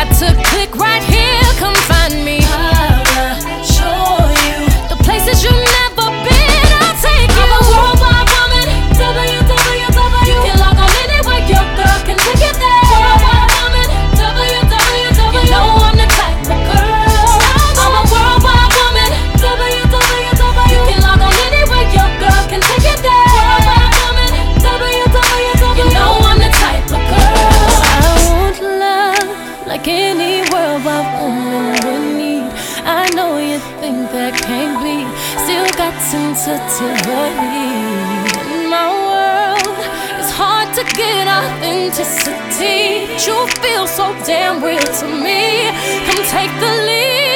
got to click right here, come find me. I'll show you the places you've never been, I'll take you. I'm a worldwide woman, www. You can log on anywhere, your girl can take it there. Worldwide woman, www. You know I'm the type of girl. I'm a worldwide woman, www. You can log on anywhere, your girl can take it there. Worldwide woman, www. You know I'm the type of girl. I want love like any worldwide woman would need. I know you think that can't be, still got sensitivity. In my world, it's hard to get authenticity. You feel so damn real to me. Come take the lead.